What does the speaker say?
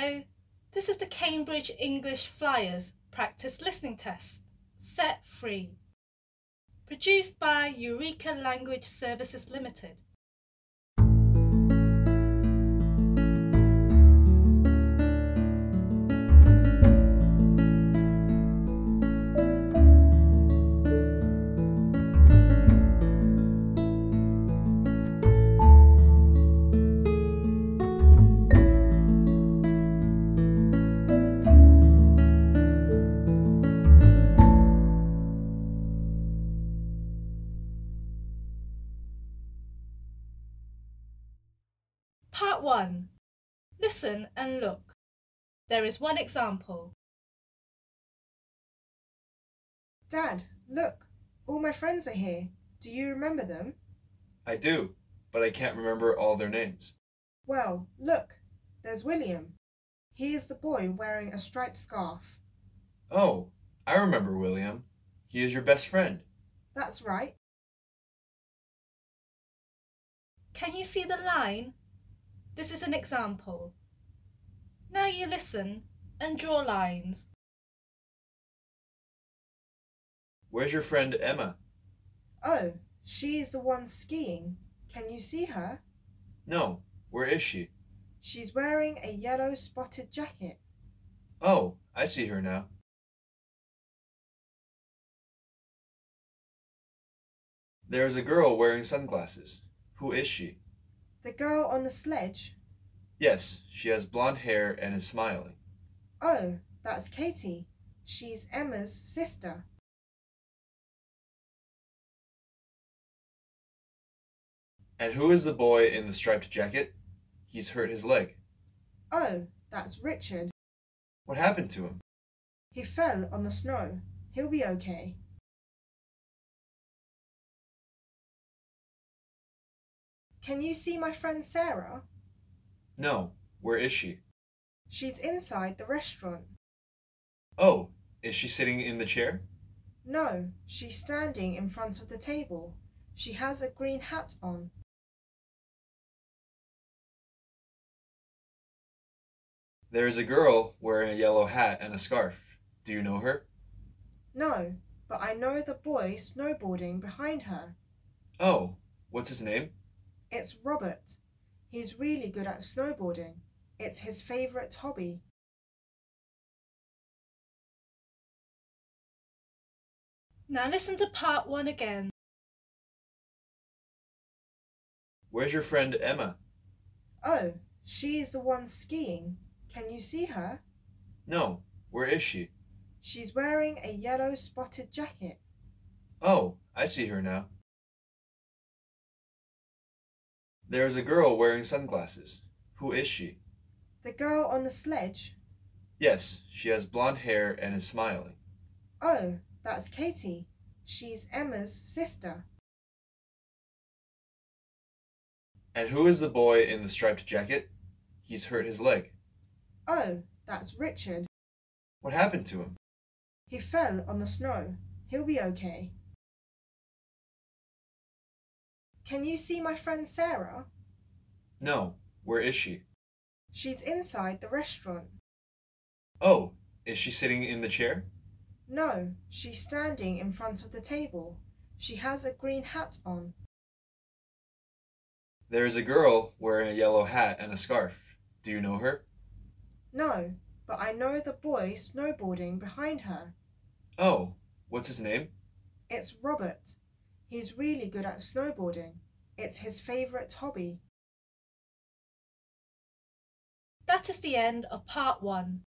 Hello, this is the Cambridge English Flyers practice listening test, set 3, produced by Eureka Language Services Limited. Part 1. Listen and look. There is one example. Dad, look, all my friends are here. Do you remember them? I do, but I can't remember all their names. Well, look, there's William. He is the boy wearing a striped scarf. Oh, I remember William. He is your best friend. That's right. Can you see the line? This is an example. Now you listen and draw lines. Where's your friend Emma? Oh, she is the one skiing. Can you see her? No, where is she? She's wearing a yellow spotted jacket. Oh, I see her now. There is a girl wearing sunglasses. Who is she? The girl on the sledge? Yes, she has blonde hair and is smiling. Oh, that's Katie. She's Emma's sister. And who is the boy in the striped jacket? He's hurt his leg. Oh, that's Richard. What happened to him? He fell on the snow. He'll be okay. Can you see my friend Sarah? No, where is she? She's inside the restaurant. Oh, is she sitting in the chair? No, she's standing in front of the table. She has a green hat on. There is a girl wearing a yellow hat and a scarf. Do you know her? No, but I know the boy snowboarding behind her. Oh, what's his name? It's Robert. He's really good at snowboarding. It's his favourite hobby. Now listen to part 1 again. Where's your friend Emma? Oh, she is the one skiing. Can you see her? No, where is she? She's wearing a yellow spotted jacket. Oh, I see her now. There is a girl wearing sunglasses. Who is she? The girl on the sledge? Yes, she has blonde hair and is smiling. Oh, that's Katie. She's Emma's sister. And who is the boy in the striped jacket? He's hurt his leg. Oh, that's Richard. What happened to him? He fell on the snow. He'll be okay. Can you see my friend Sarah? No, where is she? She's inside the restaurant. Oh, is she sitting in the chair? No, she's standing in front of the table. She has a green hat on. There is a girl wearing a yellow hat and a scarf. Do you know her? No, but I know the boy snowboarding behind her. Oh, what's his name? It's Robert. He's really good at snowboarding. It's his favourite hobby. That is the end of part 1.